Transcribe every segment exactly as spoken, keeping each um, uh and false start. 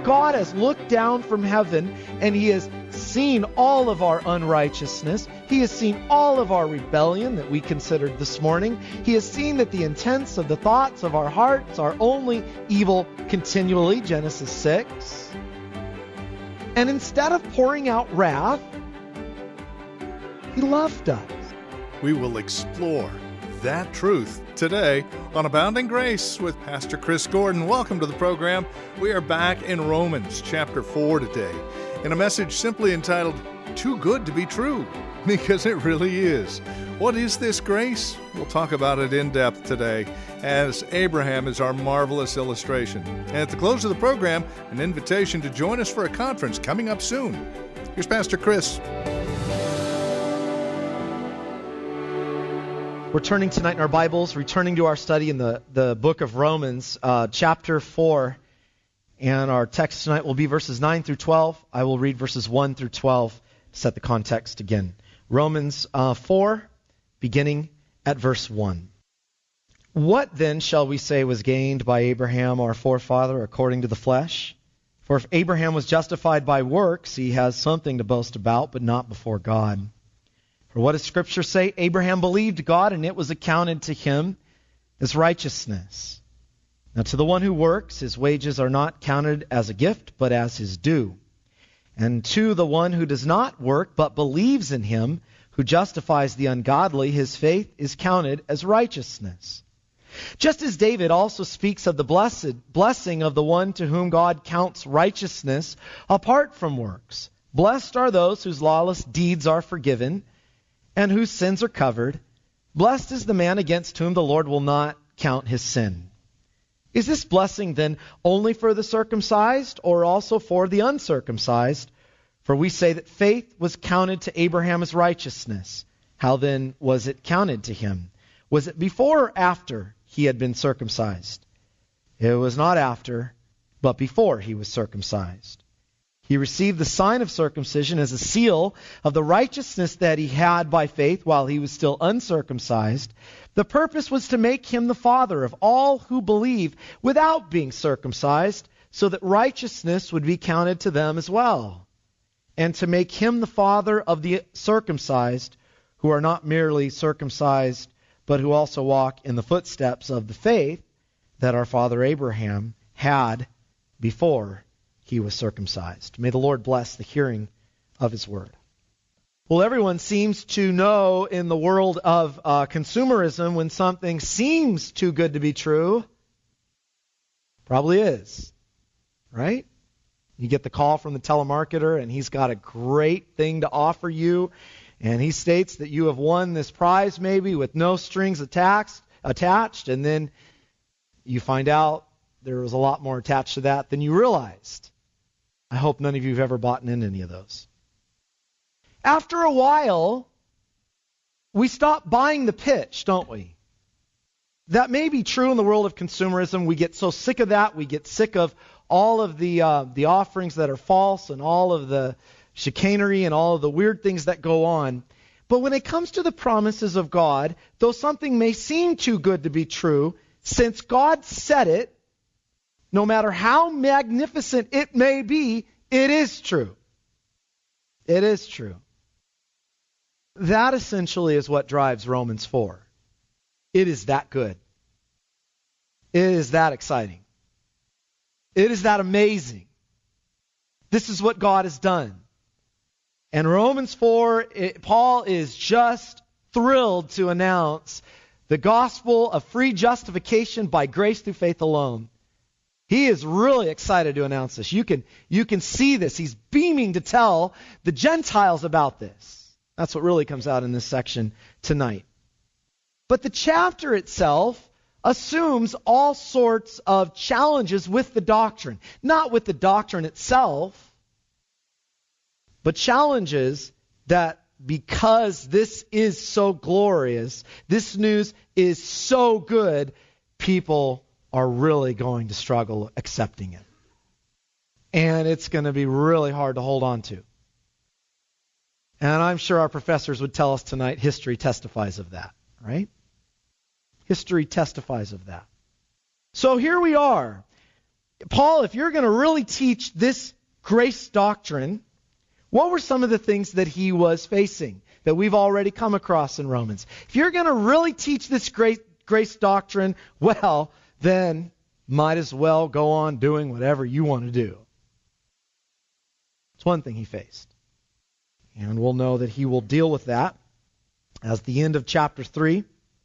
God has looked down from heaven and he has seen all of our unrighteousness. He has seen all of our rebellion that we considered this morning. He has seen that the intents of the thoughts of our hearts are only evil continually, Genesis six. And instead of pouring out wrath, he loved us. We will explore that truth today on Abounding Grace with Pastor Chris Gordon. Welcome to the program. We are back in Romans chapter four today in a message simply entitled, Too Good to Be True, because it really is. What is this grace? We'll talk about it in depth today, as Abraham is our marvelous illustration. And at the close of the program, an invitation to join us for a conference coming up soon. Here's Pastor Chris. We're turning tonight in our Bibles, returning to our study in the, the book of Romans, uh, chapter four. And our text tonight will be verses nine through twelve. I will read verses one through twelve to set the context again. Romans uh, four, beginning at verse one. What then shall we say was gained by Abraham, our forefather, according to the flesh? For if Abraham was justified by works, he has something to boast about, but not before God. For what does Scripture say? Abraham believed God, and it was accounted to him as righteousness. Now to the one who works, his wages are not counted as a gift, but as his due. And to the one who does not work, but believes in him who justifies the ungodly, his faith is counted as righteousness. Just as David also speaks of the blessed blessing of the one to whom God counts righteousness apart from works. Blessed are those whose lawless deeds are forgiven, and whose sins are covered. Blessed is the man against whom the Lord will not count his sin. Is this blessing then only for the circumcised, or also for the uncircumcised? For we say that faith was counted to Abraham as righteousness. How then was it counted to him? Was it before or after he had been circumcised? It was not after, but before he was circumcised. He received the sign of circumcision as a seal of the righteousness that he had by faith while he was still uncircumcised. The purpose was to make him the father of all who believe without being circumcised, so that righteousness would be counted to them as well, and to make him the father of the circumcised, who are not merely circumcised, but who also walk in the footsteps of the faith that our father Abraham had before he was circumcised. May the Lord bless the hearing of his word. Well, everyone seems to know in the world of uh, consumerism, when something seems too good to be true, probably is, right? You get the call from the telemarketer, and he's got a great thing to offer you, and he states that you have won this prize maybe with no strings attached, attached, and then you find out there was a lot more attached to that than you realized. I hope none of you have ever bought in any of those. After a while, we stop buying the pitch, don't we? That may be true in the world of consumerism. We get so sick of that. We get sick of all of the uh, the offerings that are false and all of the chicanery and all of the weird things that go on. But when it comes to the promises of God, though something may seem too good to be true, since God said it, no matter how magnificent it may be, it is true. It is true. That essentially is what drives Romans four. It is that good. It is that exciting. It is that amazing. This is what God has done. And Romans four, it, Paul is just thrilled to announce the gospel of free justification by grace through faith alone. He is really excited to announce this. You can, you can see this. He's beaming to tell the Gentiles about this. That's what really comes out in this section tonight. But the chapter itself assumes all sorts of challenges with the doctrine. Not with the doctrine itself, but challenges that because this is so glorious, this news is so good, people are really going to struggle accepting it. And it's going to be really hard to hold on to. And I'm sure our professors would tell us tonight history testifies of that, right? History testifies of that. So here we are. Paul, if you're going to really teach this grace doctrine, what were some of the things that he was facing that we've already come across in Romans? If you're going to really teach this grace, grace doctrine, well, then might as well go on doing whatever you want to do. It's one thing he faced. And we'll know that he will deal with that as the end of chapter three.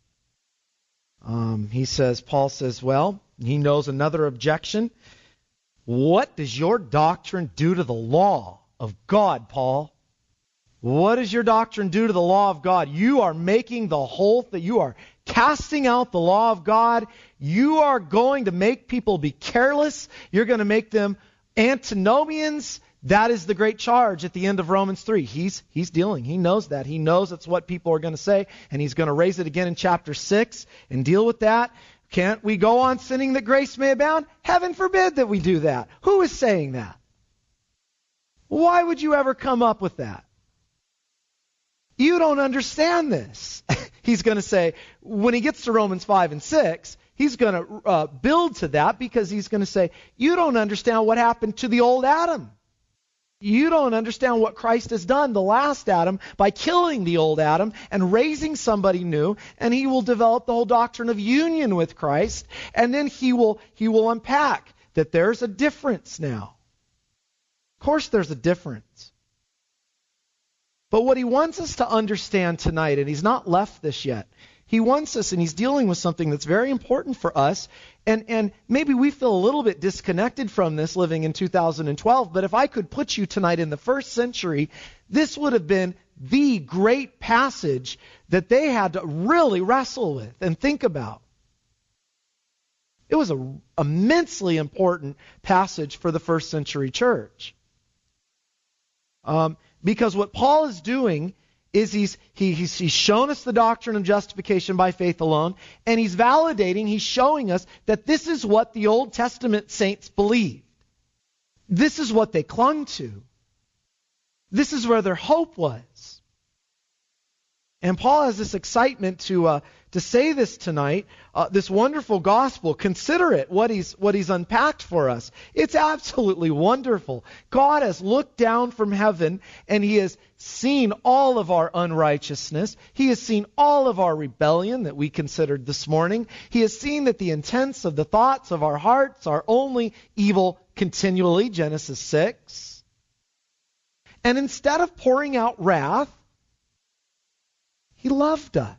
Um, he says, Paul says, well, he knows another objection. What does your doctrine do to the law of God, Paul? What does your doctrine do to the law of God? You are making the whole thing, you are casting out the law of God. You are going to make people be careless. You're going to make them antinomians. That is the great charge at the end of Romans three. He's, he's dealing. He knows that. He knows that's what people are going to say, and he's going to raise it again in chapter six and deal with that. Can't we go on sinning that grace may abound? Heaven forbid that we do that. Who is saying that? Why would you ever come up with that? You don't understand this. He's going to say, when he gets to Romans five and six, he's going to uh, build to that, because he's going to say, you don't understand what happened to the old Adam. You don't understand what Christ has done, the last Adam, by killing the old Adam and raising somebody new, and he will develop the whole doctrine of union with Christ, and then he will he will unpack that there's a difference now. Of course there's a difference. But what he wants us to understand tonight, and he's not left this yet, he wants us, and he's dealing with something that's very important for us, and, and maybe we feel a little bit disconnected from this living in two thousand twelve, but if I could put you tonight in the first century, this would have been the great passage that they had to really wrestle with and think about. It was an immensely important passage for the first century church. Um, because what Paul is doing is he's, he, he's, he's shown us the doctrine of justification by faith alone, and he's validating, he's showing us that this is what the Old Testament saints believed. This is what they clung to. This is where their hope was. And Paul has this excitement to uh, to say this tonight, uh, this wonderful gospel. Consider it, what he's what he's unpacked for us. It's absolutely wonderful. God has looked down from heaven, and he has seen all of our unrighteousness. He has seen all of our rebellion that we considered this morning. He has seen that the intents of the thoughts of our hearts are only evil continually, Genesis six. And instead of pouring out wrath, he loved us.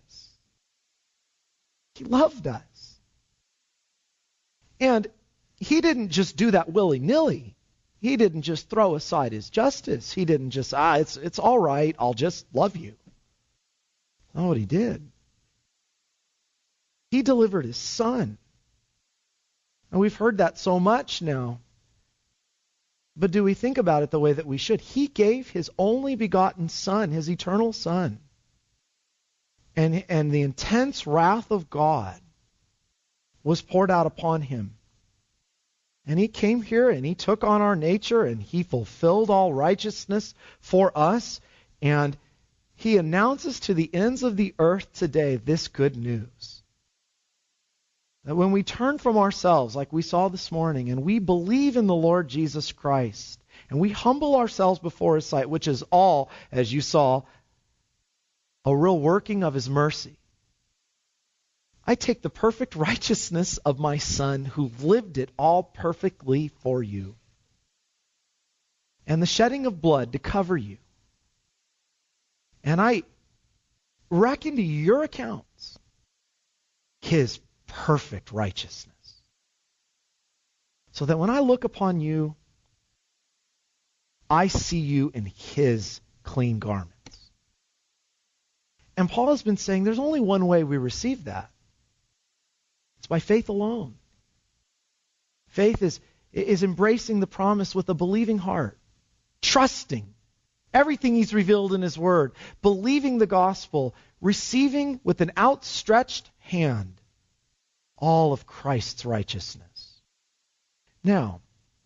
He loved us. And he didn't just do that willy-nilly. He didn't just throw aside his justice. He didn't just, ah, it's, it's all right, I'll just love you. That's not what he did. He delivered his son. And we've heard that so much now. But do we think about it the way that we should? He gave his only begotten son, his eternal son. And, and the intense wrath of God was poured out upon him. And he came here and he took on our nature and he fulfilled all righteousness for us. And he announces to the ends of the earth today this good news. That when we turn from ourselves, like we saw this morning, and we believe in the Lord Jesus Christ, and we humble ourselves before his sight, which is all, as you saw, a real working of his mercy. I take the perfect righteousness of my son who lived it all perfectly for you, and the shedding of blood to cover you, and I reckon to your accounts his perfect righteousness, so that when I look upon you, I see you in his clean garment. And Paul has been saying there's only one way we receive that. It's by faith alone. Faith is, is embracing the promise with a believing heart, trusting everything he's revealed in his word, believing the gospel, receiving with an outstretched hand all of Christ's righteousness. Now,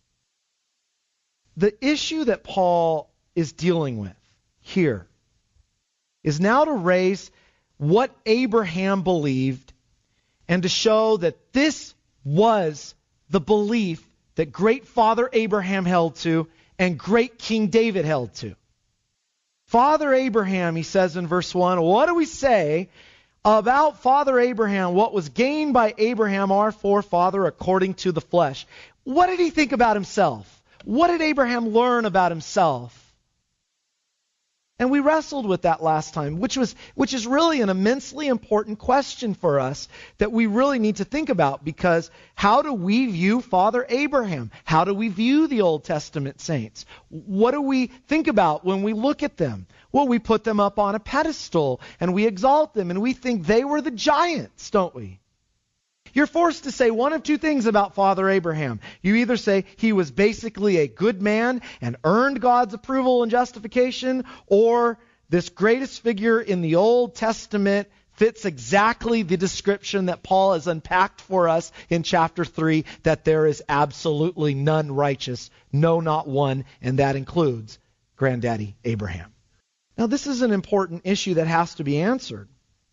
the issue that Paul is dealing with here is now to raise what Abraham believed and to show that this was the belief that great Father Abraham held to and great King David held to. Father Abraham, he says in verse one, what do we say about Father Abraham? What was gained by Abraham, our forefather, according to the flesh? What did he think about himself? What did Abraham learn about himself? And we wrestled with that last time, which was which is really an immensely important question for us that we really need to think about, because how do we view Father Abraham? How do we view the Old Testament saints? What do we think about when we look at them? Well, we put them up on a pedestal and we exalt them and we think they were the giants, don't we? You're forced to say one of two things about Father Abraham. You either say he was basically a good man and earned God's approval and justification, or this greatest figure in the Old Testament fits exactly the description that Paul has unpacked for us in chapter three, that there is absolutely none righteous, no, not one, and that includes Granddaddy Abraham. Now, this is an important issue that has to be answered,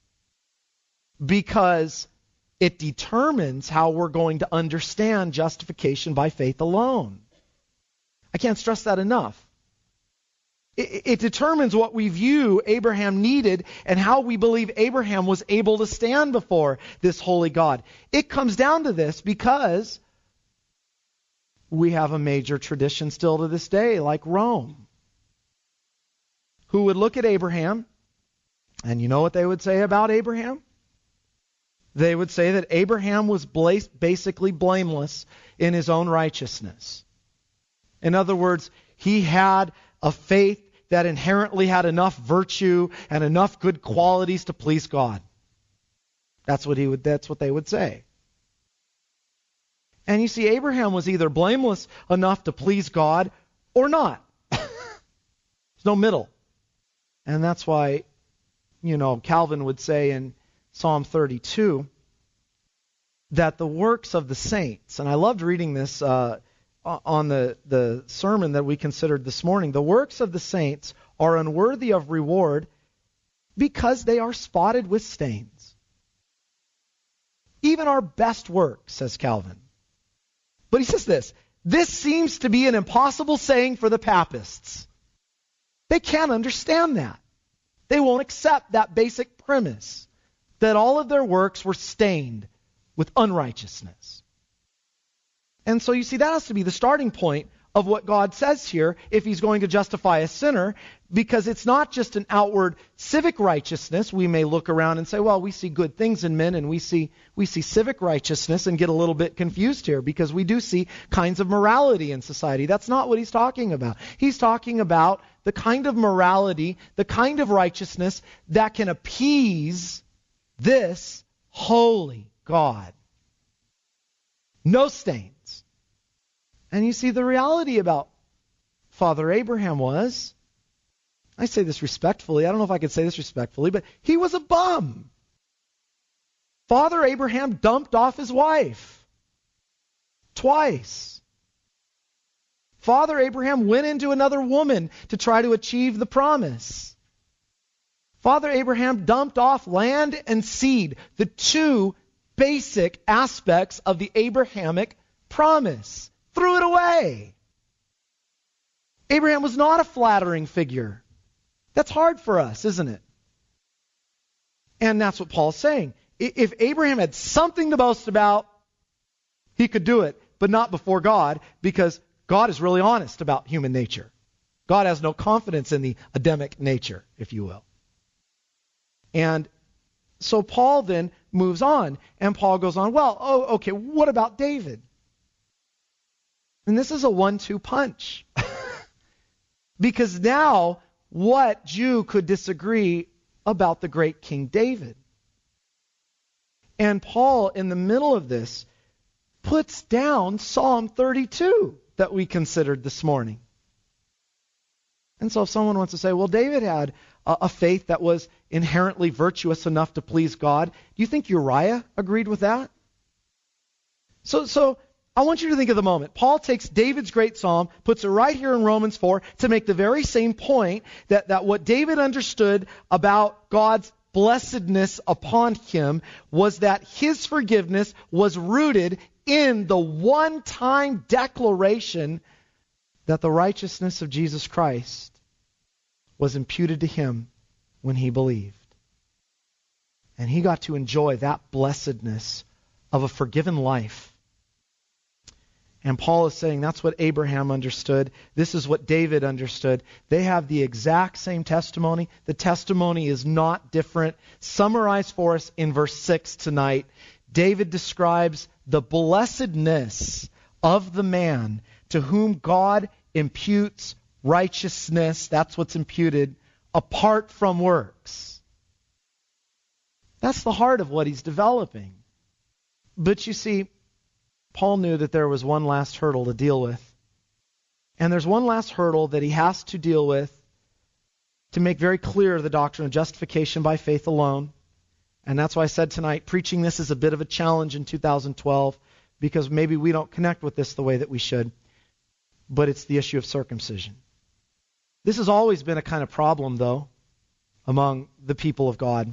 because it determines how we're going to understand justification by faith alone. I can't stress that enough. It, it determines what we view Abraham needed and how we believe Abraham was able to stand before this holy God. It comes down to this because we have a major tradition still to this day, like Rome, who would look at Abraham, and you know what they would say about Abraham? They would say that Abraham was basically blameless in his own righteousness. In other words, he had a faith that inherently had enough virtue and enough good qualities to please God. That's what he would. That's what they would say. And you see, Abraham was either blameless enough to please God or not. There's no middle. And that's why, you know, Calvin would say in Psalm thirty-two, that the works of the saints, and I loved reading this uh, on the, the sermon that we considered this morning, the works of the saints are unworthy of reward because they are spotted with stains. Even our best work, says Calvin. But he says this, this seems to be an impossible saying for the papists. They can't understand that. They won't accept that basic premise, that all of their works were stained with unrighteousness. And so you see, that has to be the starting point of what God says here if he's going to justify a sinner, because it's not just an outward civic righteousness. We may look around and say, well, we see good things in men, and we see we see civic righteousness and get a little bit confused here, because we do see kinds of morality in society. That's not what he's talking about. He's talking about the kind of morality, the kind of righteousness that can appease this holy God. No stains. And you see, the reality about Father Abraham was, I say this respectfully, I don't know if I could say this respectfully, but he was a bum. Father Abraham dumped off his wife twice. Father Abraham went into another woman to try to achieve the promise. Father Abraham dumped off land and seed, the two basic aspects of the Abrahamic promise. Threw it away. Abraham was not a flattering figure. That's hard for us, isn't it? And that's what Paul's saying. If Abraham had something to boast about, he could do it, but not before God, because God is really honest about human nature. God has no confidence in the Adamic nature, if you will. And so Paul then moves on, and Paul goes on, well, oh, okay, what about David? And this is a one two punch. Because now, what Jew could disagree about the great King David? And Paul, in the middle of this, puts down Psalm thirty-two that we considered this morning. And so if someone wants to say, well, David had a, a faith that was inherently virtuous enough to please God, do you think Uriah agreed with that? So, so I want you to think of the moment. Paul takes David's great psalm, puts it right here in Romans four to make the very same point that, that what David understood about God's blessedness upon him was that his forgiveness was rooted in the one-time declaration that the righteousness of Jesus Christ was imputed to him when he believed. And he got to enjoy that blessedness of a forgiven life. And Paul is saying that's what Abraham understood. This is what David understood. They have the exact same testimony. The testimony is not different. Summarized for us in verse six tonight, David describes the blessedness of the man to whom God imputes righteousness. That's what's imputed, apart from works. That's the heart of what he's developing. But you see, Paul knew that there was one last hurdle to deal with. And there's one last hurdle that he has to deal with to make very clear the doctrine of justification by faith alone. And that's why I said tonight, preaching this is a bit of a challenge in two thousand twelve, because maybe we don't connect with this the way that we should. But it's the issue of circumcision. This has always been a kind of problem, though, among the people of God.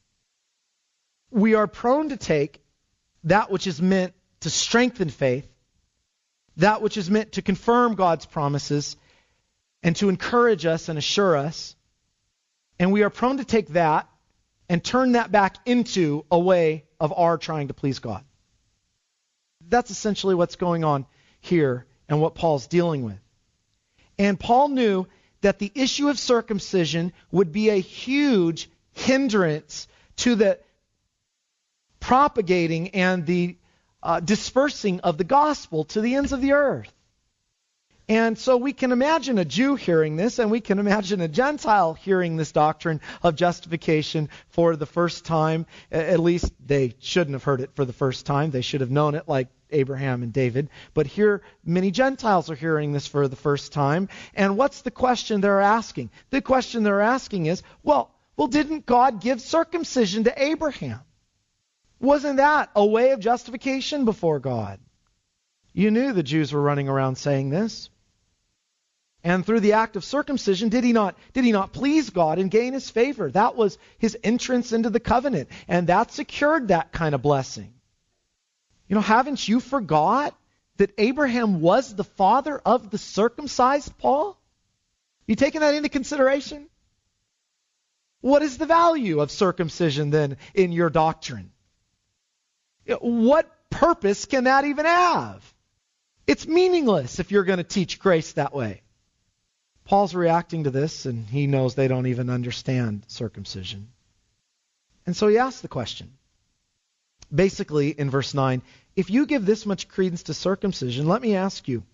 We are prone to take that which is meant to strengthen faith, that which is meant to confirm God's promises and to encourage us and assure us, and we are prone to take that and turn that back into a way of our trying to please God. That's essentially what's going on here and what Paul's dealing with. And Paul knew that the issue of circumcision would be a huge hindrance to the propagating and the uh, dispersing of the gospel to the ends of the earth. And so we can imagine a Jew hearing this, and we can imagine a Gentile hearing this doctrine of justification for the first time. At least they shouldn't have heard it for the first time. They should have known it like Abraham and David. But here, many Gentiles are hearing this for the first time. And what's the question they're asking? The question they're asking is, well, well, didn't God give circumcision to Abraham? Wasn't that a way of justification before God? You knew the Jews were running around saying this. And through the act of circumcision, did he not, did he not please God and gain his favor? That was his entrance into the covenant. And that secured that kind of blessing. You know, haven't you forgot that Abraham was the father of the circumcised, Paul? You taking that into consideration? What is the value of circumcision then in your doctrine? What purpose can that even have? It's meaningless if you're going to teach grace that way. Paul's reacting to this, and he knows they don't even understand circumcision. And so he asks the question. Basically, in verse nine, if you give this much credence to circumcision, let me ask you,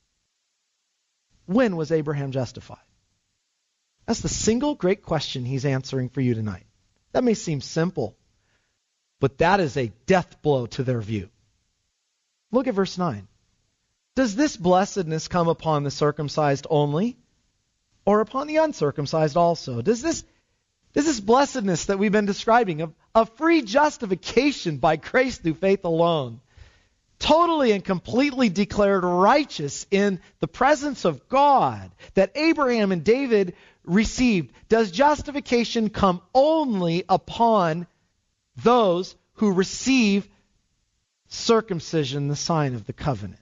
when was Abraham justified? That's the single great question he's answering for you tonight. That may seem simple, but that is a death blow to their view. Look at verse nine. Does this blessedness come upon the circumcised only, or upon the uncircumcised also? Does this, does this blessedness that we've been describing of, of free justification by grace through faith alone, totally and completely declared righteous in the presence of God, that Abraham and David received, does justification come only upon those who receive circumcision, the sign of the covenant?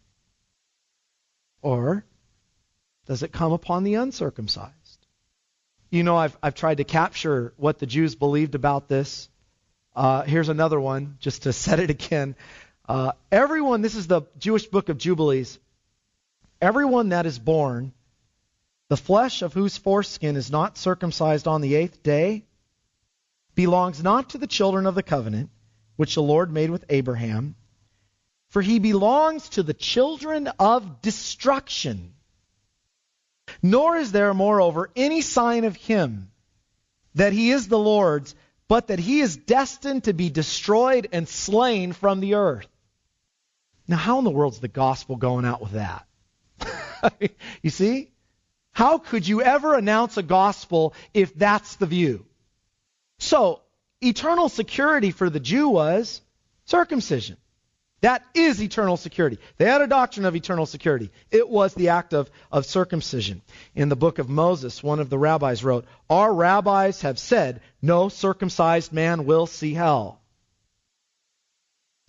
Or does it come upon the uncircumcised? You know, I've I've tried to capture what the Jews believed about this. Uh, here's another one, just to set it again. Uh, everyone, this is the Jewish book of Jubilees. Everyone that is born, the flesh of whose foreskin is not circumcised on the eighth day, belongs not to the children of the covenant, which the Lord made with Abraham, for he belongs to the children of destruction. Nor is there, moreover, any sign of him that he is the Lord's, but that he is destined to be destroyed and slain from the earth. Now, how in the world is the gospel going out with that? You see? How could you ever announce a gospel if that's the view? So, eternal security for the Jew was circumcision. That is eternal security. They had a doctrine of eternal security. It was the act of, of circumcision. In the book of Moses, one of the rabbis wrote, "Our rabbis have said, no circumcised man will see hell."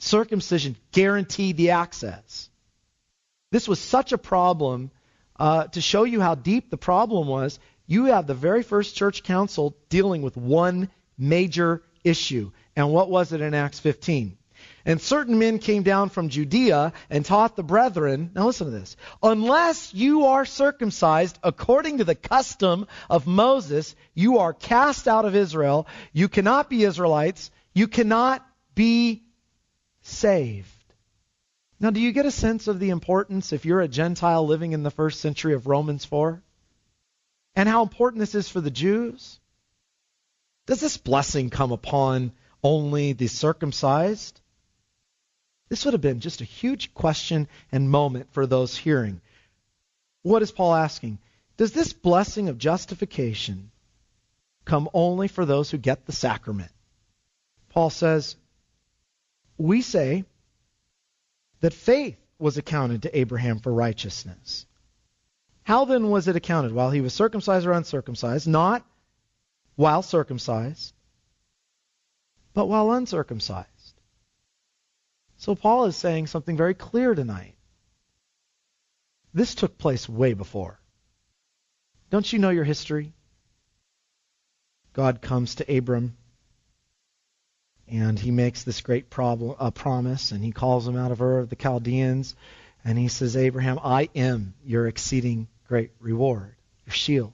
Circumcision guaranteed the access. This was such a problem. Uh, to show you how deep the problem was, you have the very first church council dealing with one major issue. And what was it in Acts fifteen? And certain men came down from Judea and taught the brethren, now listen to this, unless you are circumcised according to the custom of Moses, you are cast out of Israel. You cannot be Israelites. You cannot be saved. Now, do you get a sense of the importance if you're a Gentile living in the first century of Romans four? And how important this is for the Jews? Does this blessing come upon only the circumcised? This would have been just a huge question and moment for those hearing. What is Paul asking? Does this blessing of justification come only for those who get the sacrament? Paul says, we say that faith was accounted to Abraham for righteousness. How then was it accounted? While he was circumcised or uncircumcised? Not while circumcised, but while uncircumcised. So Paul is saying something very clear tonight. This took place way before. Don't you know your history? God comes to Abram, and he makes this great problem, uh, promise, and he calls him out of Ur of the Chaldeans, and he says, Abraham, I am your exceeding great reward, your shield.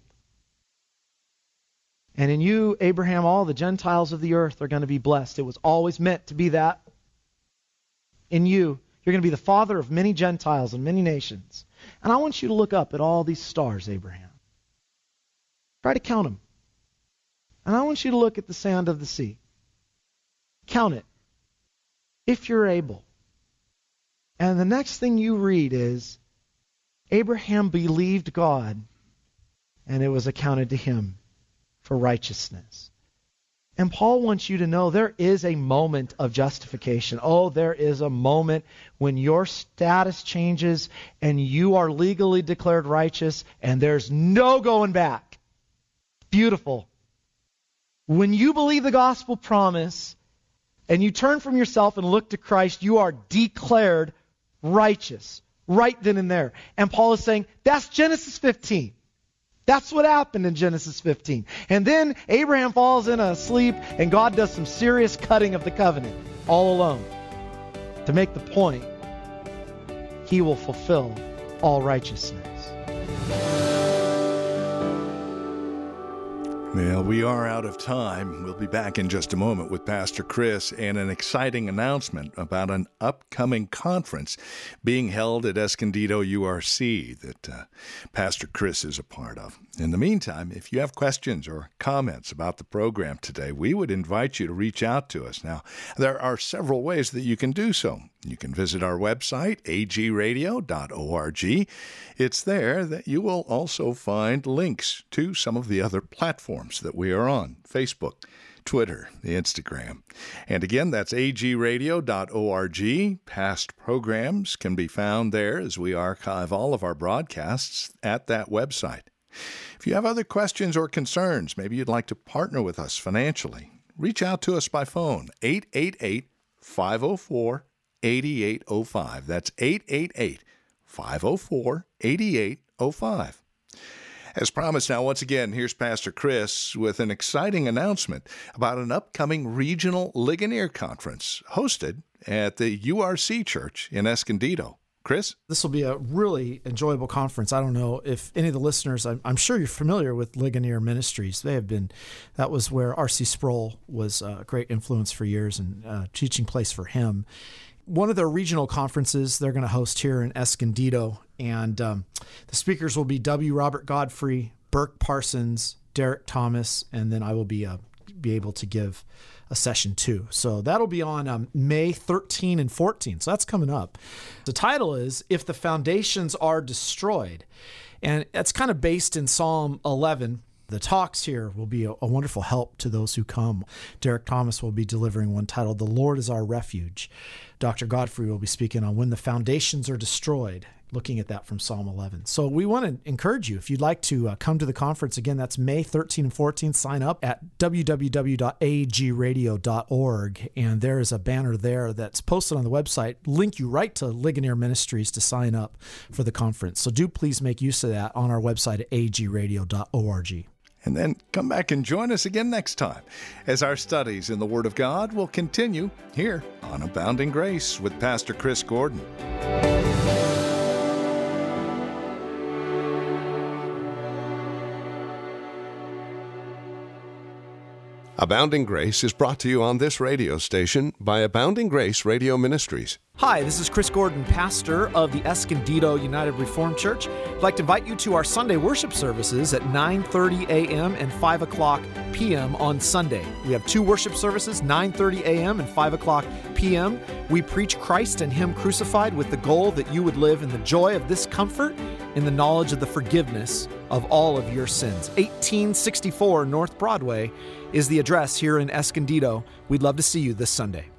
And in you, Abraham, all the Gentiles of the earth are going to be blessed. It was always meant to be that. In you, you're going to be the father of many Gentiles and many nations. And I want you to look up at all these stars, Abraham. Try to count them. And I want you to look at the sand of the sea. Count it, if you're able. And the next thing you read is, Abraham believed God, and it was accounted to him for righteousness. And Paul wants you to know there is a moment of justification. Oh, there is a moment when your status changes and you are legally declared righteous and there's no going back. Beautiful. When you believe the gospel promise and you turn from yourself and look to Christ, you are declared righteous right then and there. And Paul is saying, that's Genesis fifteen. That's what happened in Genesis fifteen. And then Abraham falls in a sleep, and God does some serious cutting of the covenant, all alone, to make the point he will fulfill all righteousness. Well, we are out of time. We'll be back in just a moment with Pastor Chris and an exciting announcement about an upcoming conference being held at Escondido U R C that uh, Pastor Chris is a part of. In the meantime, if you have questions or comments about the program today, we would invite you to reach out to us. Now, there are several ways that you can do so. You can visit our website, a g radio dot org. It's there that you will also find links to some of the other platforms that we are on, Facebook, Twitter, the Instagram. And again, that's a g radio dot org. Past programs can be found there as we archive all of our broadcasts at that website. If you have other questions or concerns, maybe you'd like to partner with us financially, reach out to us by phone, eight eight eight, five oh four, eight eight oh five. That's eight eight eight, five oh four, eight eight oh five. As promised, now once again, here's Pastor Chris with an exciting announcement about an upcoming regional Ligonier conference hosted at the U R C Church in Escondido. Chris? This will be a really enjoyable conference. I don't know if any of the listeners, I'm, I'm sure you're familiar with Ligonier Ministries. They have been, that was where R C Sproul was a great influence for years and a teaching place for him. One of their regional conferences they're going to host here in Escondido, and um, the speakers will be W. Robert Godfrey, Burke Parsons, Derek Thomas, and then I will be uh, be able to give a session two. So that'll be on um, May thirteenth and fourteenth. So that's coming up. The title is If the Foundations Are Destroyed. And that's kind of based in Psalm eleven. The talks here will be a, a wonderful help to those who come. Derek Thomas will be delivering one titled, The Lord is Our Refuge. Doctor Godfrey will be speaking on when the foundations are destroyed, looking at that from Psalm eleven. So we want to encourage you, if you'd like to uh, come to the conference, again, that's May thirteenth and fourteenth. Sign up at w w w dot a g radio dot org, and there is a banner there that's posted on the website, link you right to Ligonier Ministries to sign up for the conference. So do please make use of that on our website at a g radio dot org. And then come back and join us again next time as our studies in the Word of God will continue here on Abounding Grace with Pastor Chris Gordon. Abounding Grace is brought to you on this radio station by Abounding Grace Radio Ministries. Hi, this is Chris Gordon, pastor of the Escondido United Reformed Church. I'd like to invite you to our Sunday worship services at nine thirty a.m. and five o'clock p.m. on Sunday. We have two worship services, nine thirty a.m. and five o'clock p.m. We preach Christ and Him crucified with the goal that you would live in the joy of this comfort, in the knowledge of the forgiveness of all of your sins. eighteen sixty-four North Broadway is the address here in Escondido. We'd love to see you this Sunday.